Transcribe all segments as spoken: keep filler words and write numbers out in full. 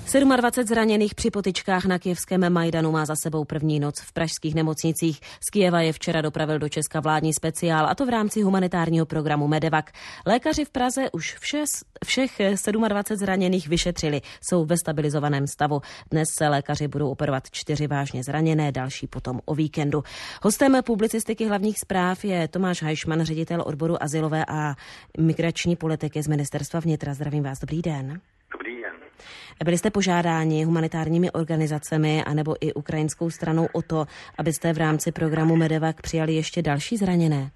dvacet sedm zraněných při potyčkách na kyjevském Majdanu má za sebou první noc v pražských nemocnicích. Z Kyjeva je včera dopravil do Česka vládní speciál, a to v rámci humanitárního programu Medevac. Lékaři v Praze už vše, všech dvacet sedm zraněných vyšetřili. Jsou ve stabilizovaném stavu. Dnes se lékaři budou operovat čtyři vážně zraněné, další potom o víkendu. Hostem publicistiky hlavních zpráv je Tomáš Hajšman, ředitel odboru azylové a migrační politiky z Ministerstva vnitra. Zdravím vás, dobrý den. Dobrý den. Byli jste požádáni humanitárními organizacemi anebo i ukrajinskou stranou o to, abyste v rámci programu Medevac přijali ještě další zraněné?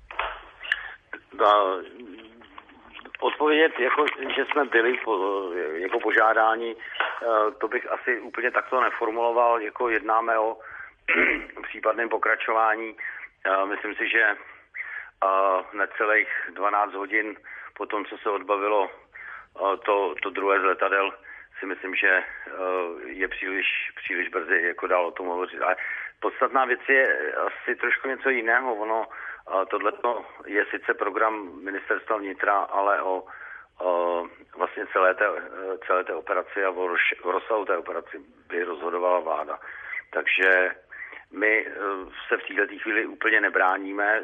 Da, odpovědět, jako, že jsme byli po, jako požádáni, to bych asi úplně takto neformuloval, jako jednáme o případném pokračování. Myslím si, že necelých dvanáct hodin po tom, co se odbavilo to, to druhé z letadel, si myslím, že je příliš, příliš brzy, jako dál o tom hovořit. Ale podstatná věc je asi trošku něco jiného. Ono, tohleto je sice program Ministerstva vnitra, ale o, o vlastně celé té, celé té operaci a o, roz, o rozsahu té operaci by rozhodovala vláda. Takže my se v této chvíli úplně nebráníme.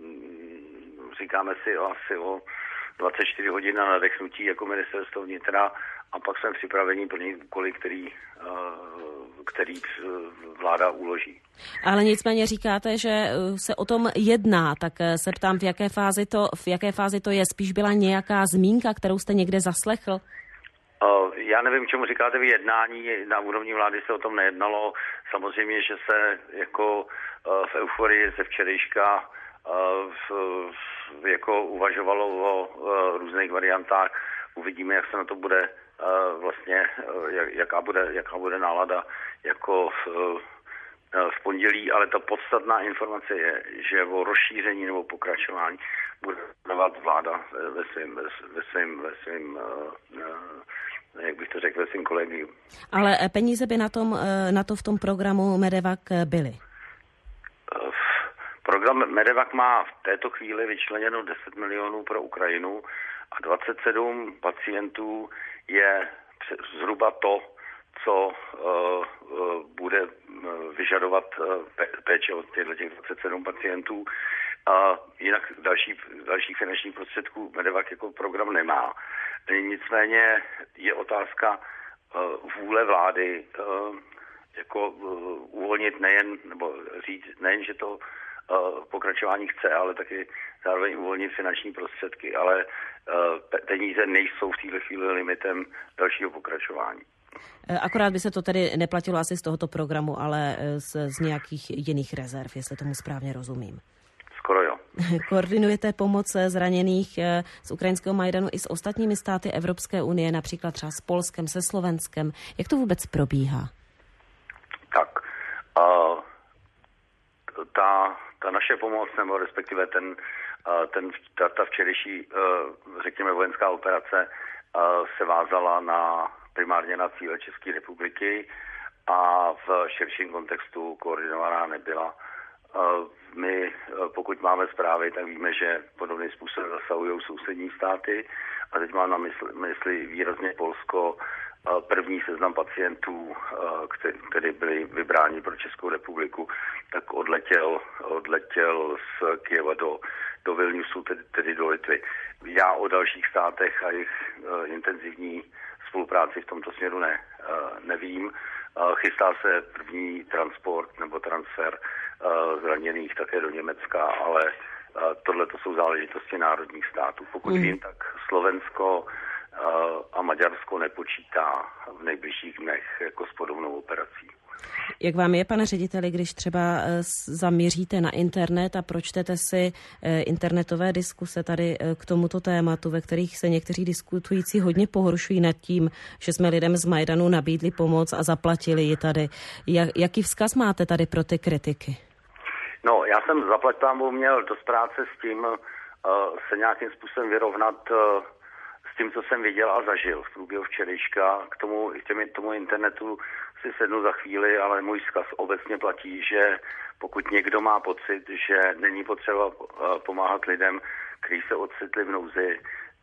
Říkáme si asi o dvacet čtyři hodin na nadechnutí jako Ministerstvo vnitra a pak jsme připraveni plnit úkoly, který, který vláda uloží. Ale nicméně říkáte, že se o tom jedná, tak se ptám, v jaké fázi to, v jaké fázi to je? Spíš byla nějaká zmínka, kterou jste někde zaslechl? Já nevím, čemu říkáte vy jednání. Na úrovni vlády se o tom nejednalo. Samozřejmě, že se jako v euforii ze včerejška v, v, jako uvažovalo o různých variantách. Uvidíme, jak se na to bude vlastně, jak, jaká bude, jaká bude nálada jako v, v pondělí, ale ta podstatná informace je, že o rozšíření nebo pokračování bude dávat vláda ve svém, ve svém, ve svém, jak bych to řekl, ve svém kolegiu. Ale peníze by na, tom, na to v tom programu Medevac byly? Program Medevac má v této chvíli vyčleněno deset milionů pro Ukrajinu a dvacet sedm pacientů je zhruba to, co uh, uh, bude vyžadovat uh, péče od těch dvacet sedm pacientů. A jinak další, dalších finančních prostředků Medevac jako program nemá. Nicméně je otázka uh, vůle vlády uh, jako uh, uvolnit nejen, nebo říct nejen, že to pokračování chce, ale taky zároveň uvolnit finanční prostředky, ale peníze nejsou v této chvíli limitem dalšího pokračování. Akorát by se to tedy neplatilo asi z tohoto programu, ale z, z nějakých jiných rezerv, jestli tomu správně rozumím. Skoro jo. Koordinujete pomoc zraněných z ukrajinského Majdanu i s ostatními státy Evropské unie, například třeba s Polskem, se Slovenskem. Jak to vůbec probíhá? Tak, uh, ta Ta naše pomoc, nebo respektive ten, ten, ta, ta včerejší, řekněme, vojenská operace se vázala na, primárně na cíle České republiky a v širším kontextu koordinovaná nebyla. My, pokud máme zprávy, tak víme, že podobným způsobem zasahují sousední státy a teď mám na mysli, mysli výrazně Polsko. První seznam pacientů, který byli vybráni pro Českou republiku, tak odletěl, odletěl z Kyjeva do, do Vilniusu, tedy, tedy do Litvy. Já o dalších státech a jejich intenzivní spolupráci v tomto směru ne, nevím. Chystá se první transport nebo transfer zraněných také do Německa, ale tohle to jsou záležitosti národních států. Pokud vím, tak Slovensko a Maďarsko nepočítá v nejbližších dnech jako s podobnou operací. Jak vám je, pane řediteli, když třeba zaměříte na internet a pročtete si internetové diskuse tady k tomuto tématu, ve kterých se někteří diskutující hodně pohoršují nad tím, že jsme lidem z Majdanu nabídli pomoc a zaplatili ji tady. Jak, jaký vzkaz máte tady pro ty kritiky? No, já jsem zaplať pámbu měl dost práce s tím uh, se nějakým způsobem vyrovnat uh, s tím, co jsem viděl a zažil v průběhu včerejška. K tomu, k těmi, tomu internetu si sednu za chvíli, ale můj vzkaz obecně platí, že pokud někdo má pocit, že není potřeba pomáhat lidem, kteří se ocitli v nouzi,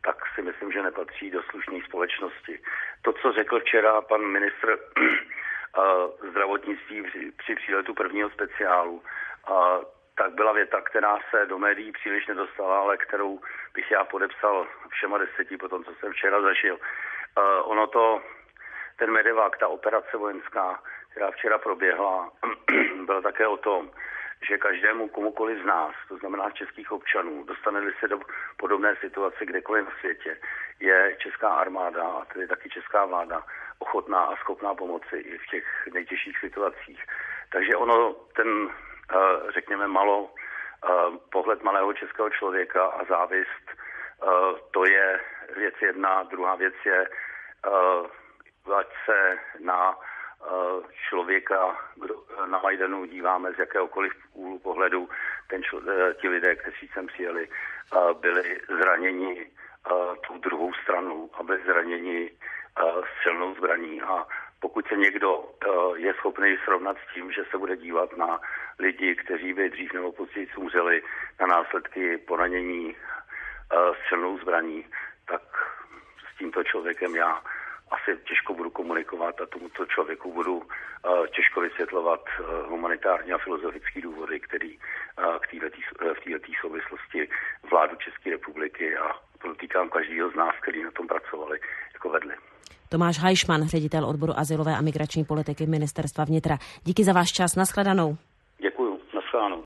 tak si myslím, že nepatří do slušné společnosti. To, co řekl včera pan ministr zdravotnictví při, při příletu prvního speciálu, tak byla věta, která se do médií příliš nedostala, ale kterou bych já podepsal všema deseti po tom, co jsem včera zažil. Ono to, ten Medevac, ta operace vojenská, která včera proběhla, byla také o tom, že každému komukoliv z nás, to znamená českých občanů, dostane-li se do podobné situace kdekoliv na světě, je česká armáda a tedy taky česká vláda ochotná a schopná pomoci i v těch nejtěžších situacích. Takže ono, ten, řekněme, malo, pohled malého českého člověka a závist, to je věc jedna. Druhá věc je, ať se na člověka kdo, na Majdanu díváme z jakéhokoliv úhlu pohledu, ten člo, ti lidé, kteří sem přijeli, byli zraněni tou druhou stranou a byli zraněni střelnou zbraní. A pokud se někdo je schopný srovnat s tím, že se bude dívat na lidi, kteří by dřív nebo později umřeli na následky poranění střelnou zbraní, tak s tímto člověkem já asi těžko budu komunikovat a tomuto člověku budu uh, těžko vysvětlovat uh, humanitární a filozofické důvody, který uh, k této v této souvislosti vládu České republiky a podotýkám každého z nás, který na tom pracovali, jako vedli. Tomáš Hajšman, ředitel odboru azylové a migrační politiky Ministerstva vnitra. Díky za váš čas, nashledanou. Děkuju, nashledanou.